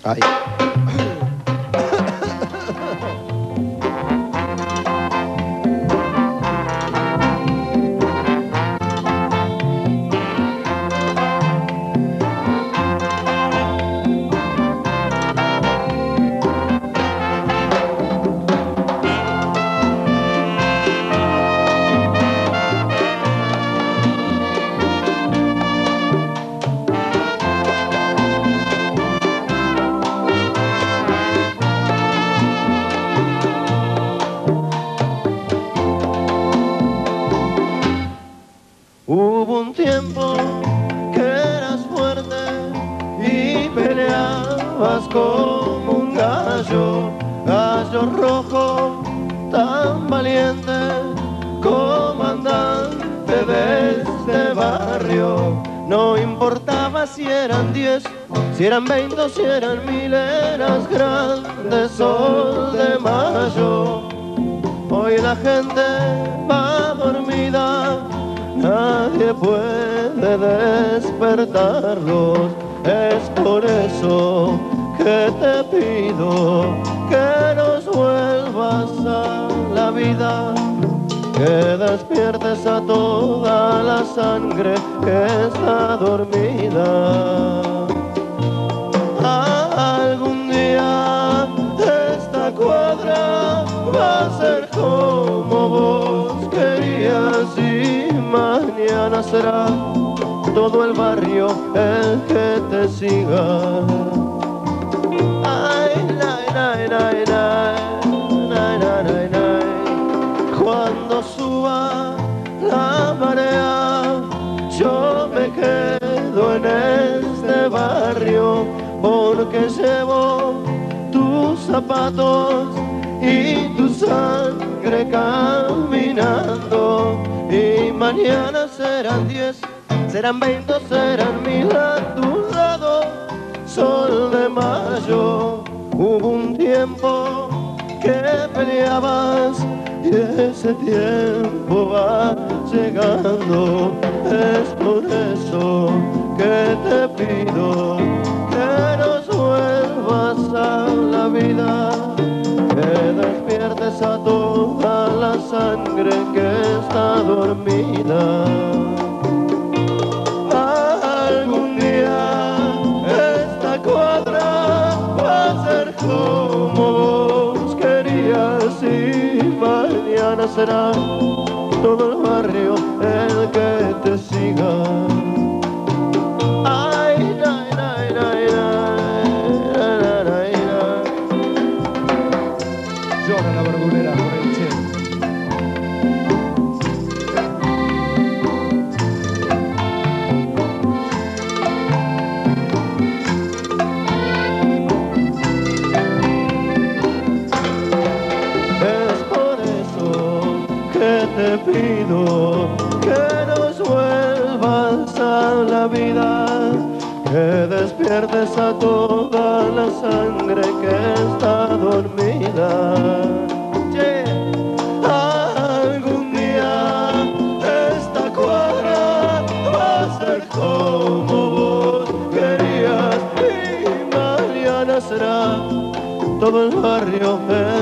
Ay. Hubo un tiempo que eras fuerte y peleabas como un gallo, gallo rojo, tan valiente, comandante de este barrio. No importaba si eran 10, si eran 20 o si eran 1000, eras grande sol de mayo. Hoy la gente va dormida, nadie puede despertarlos. Es por eso que te pido que nos vuelvas a la vida, que despiertes a toda la sangre que está dormida. Algún día esta cuadra va a ser como vos querías y mañana será todo el barrio el que te siga. Ay, nay, nay, nay, nay, nay, nay, nay, nay. Cuando suba la marea, yo me quedo en este barrio, porque llevo tus zapatos y tu sangre caminando. Y mañana serán 10, serán 20, serán 1000 a tu lado, sol de mayo. Hubo un tiempo que peleabas y ese tiempo va llegando. Es por eso que te pido que nos vuelvas a la vida, que despiertes a toda la sangre que está dormida. Algún día esta cuadra va a ser como vos querías y mañana será todo el barrio el que te siga. Ay, nay, nay, nay, nay, nay, nay, nay. Llora la verdulera por el Che. Es por eso que te pido que nos vuelvas a la vida, que despiertes a toda la sangre que está dormida. Algún día esta cuadra va a ser como vos querías y mañana será todo el barrio